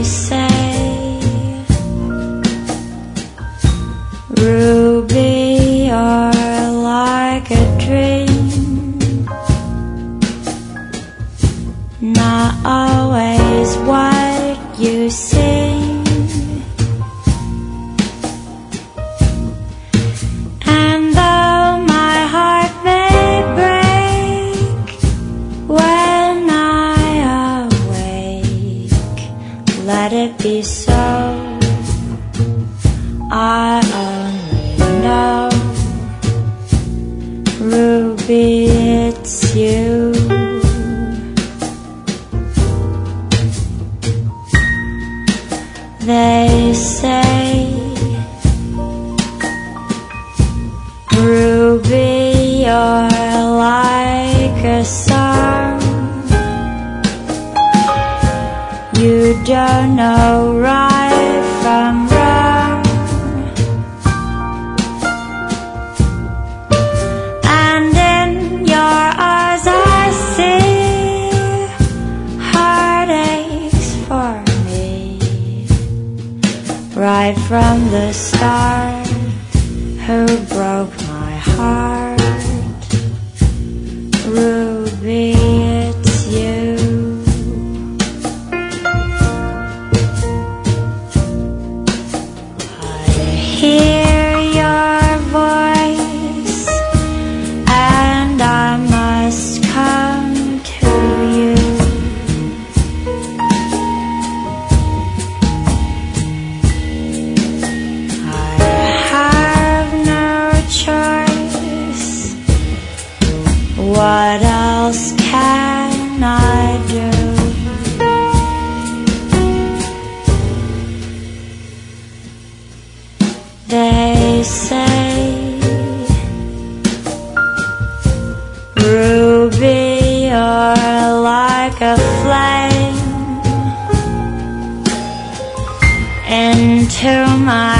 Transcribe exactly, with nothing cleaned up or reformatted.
say, Ruby, you're like a dream, not always what you seem. And though my heart may break when I awake, let it be so. I only know, Ruby, it's you. They say, Ruby, you're like a song. You don't know right from wrong, and in your eyes I see heartaches for me. Right from the start, who broke my heart? Ruby, it's you. Hear your voice, and I must come to you. I have no choice. What else can I do? They say, Ruby, you're like a flame into my